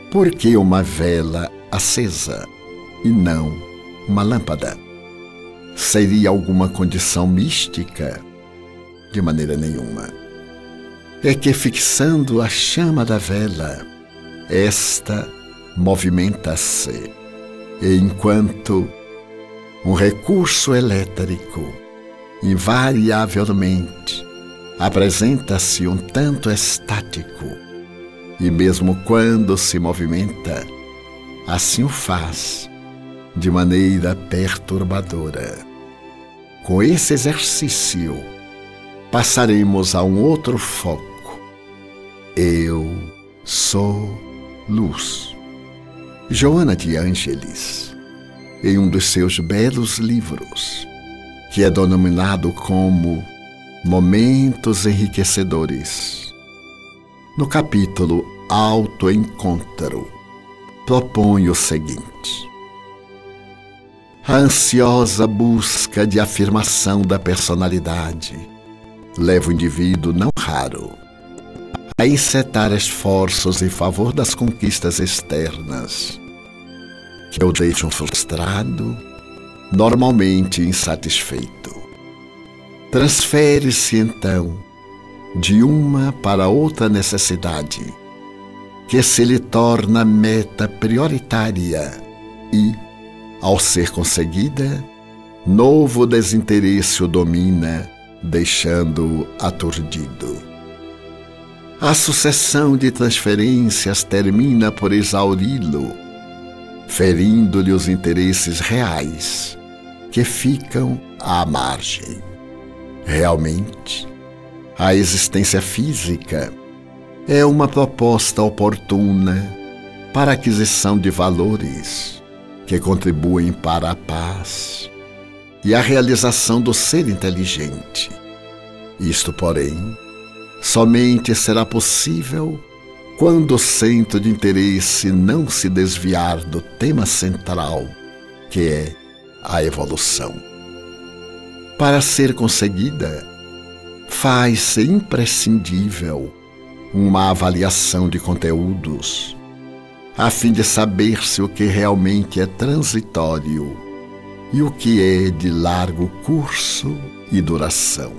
Por que uma vela acesa e não uma lâmpada? Seria alguma condição mística? De maneira nenhuma. É que, fixando a chama da vela, esta movimenta-se, e enquanto um recurso elétrico invariavelmente apresenta-se um tanto estático, e mesmo quando se movimenta, assim o faz de maneira perturbadora. Com esse exercício, passaremos a um outro foco. Eu sou luz. Joana de Ângeles, em um dos seus belos livros, que é denominado como Momentos Enriquecedores, no capítulo Autoencontro, propõe o seguinte: a ansiosa busca de afirmação da personalidade leva o indivíduo, não raro, a encetar esforços em favor das conquistas externas, que o deixam frustrado, normalmente insatisfeito. Transfere-se então de uma para outra necessidade, que se lhe torna meta prioritária e, ao ser conseguida, novo desinteresse o domina, deixando-o aturdido. A sucessão de transferências termina por exauri-lo, ferindo-lhe os interesses reais, que ficam à margem. Realmente, a existência física é uma proposta oportuna para a aquisição de valores que contribuem para a paz e a realização do ser inteligente. Isto, porém, somente será possível quando o centro de interesse não se desviar do tema central, que é a evolução. Para ser conseguida, faz-se imprescindível uma avaliação de conteúdos, a fim de saber-se o que realmente é transitório e o que é de largo curso e duração.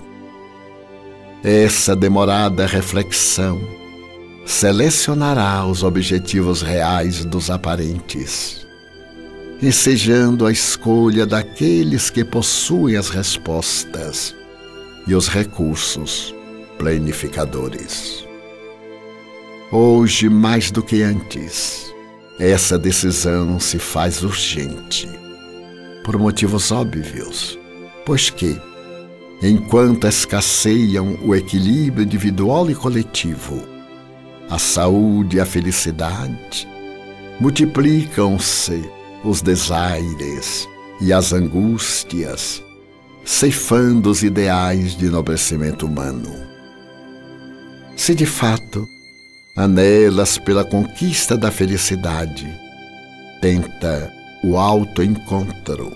Essa demorada reflexão selecionará os objetivos reais dos aparentes, ensejando a escolha daqueles que possuem as respostas e os recursos planificadores. Hoje, mais do que antes, essa decisão se faz urgente, por motivos óbvios, pois que, enquanto escasseiam o equilíbrio individual e coletivo, a saúde e a felicidade, multiplicam-se os desaires e as angústias, ceifando os ideais de enobrecimento humano. Se de fato anelas pela conquista da felicidade, tenta o autoencontro,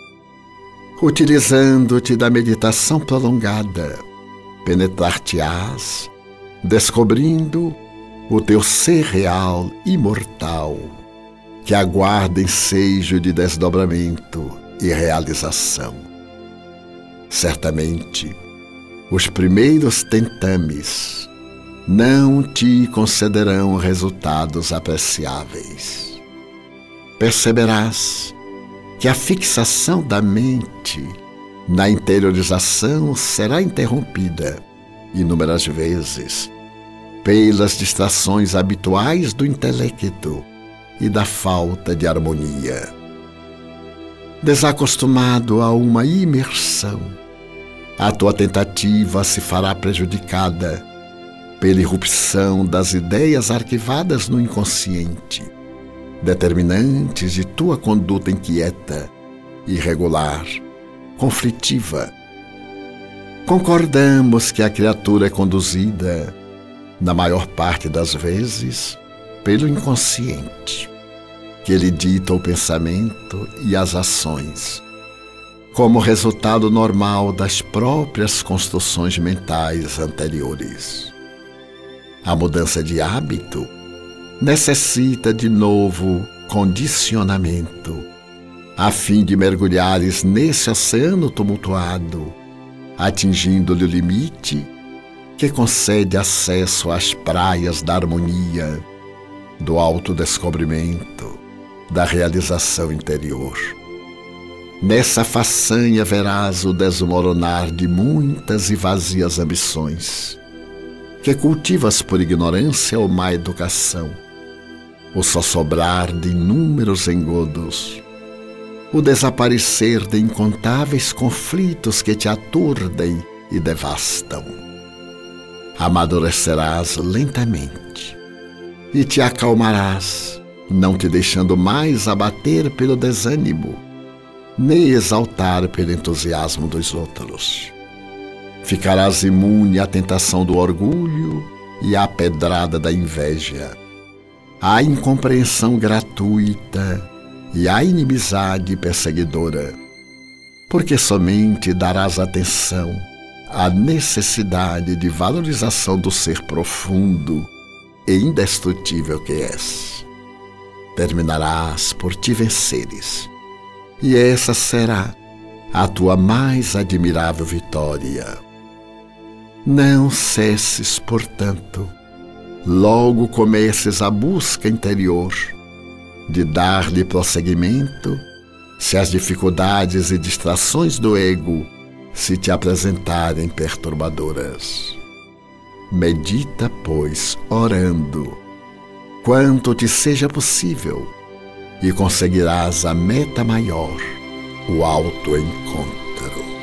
utilizando-te da meditação prolongada, penetrar-te-ás, descobrindo o teu ser real imortal, que aguarda ensejo de desdobramento e realização. Certamente, os primeiros tentames não te concederão resultados apreciáveis. Perceberás que a fixação da mente na interiorização será interrompida inúmeras vezes pelas distrações habituais do intelecto e da falta de harmonia. Desacostumado a uma imersão, a tua tentativa se fará prejudicada pela irrupção das ideias arquivadas no inconsciente, determinantes de tua conduta inquieta, irregular, conflitiva. Concordamos que a criatura é conduzida, na maior parte das vezes, pelo inconsciente, que lhe dita o pensamento e as ações, como resultado normal das próprias construções mentais anteriores. A mudança de hábito necessita de novo condicionamento, a fim de mergulhares nesse oceano tumultuado, atingindo-lhe o limite que concede acesso às praias da harmonia, do autodescobrimento, da realização interior. Nessa façanha verás o desmoronar de muitas e vazias ambições, que cultivas por ignorância ou má educação, o sossobrar de inúmeros engodos, o desaparecer de incontáveis conflitos que te aturdem e devastam. Amadurecerás lentamente e te acalmarás, não te deixando mais abater pelo desânimo, nem exaltar pelo entusiasmo dos outros. Ficarás imune à tentação do orgulho e à pedrada da inveja, à incompreensão gratuita e à inimizade perseguidora, porque somente darás atenção à necessidade de valorização do ser profundo e indestrutível que és. Terminarás por te venceres, e essa será a tua mais admirável vitória. Não cesses, portanto, logo comeces a busca interior, de dar-lhe prosseguimento, se as dificuldades e distrações do ego se te apresentarem perturbadoras. Medita, pois, orando, quanto te seja possível, e conseguirás a meta maior, o autoencontro.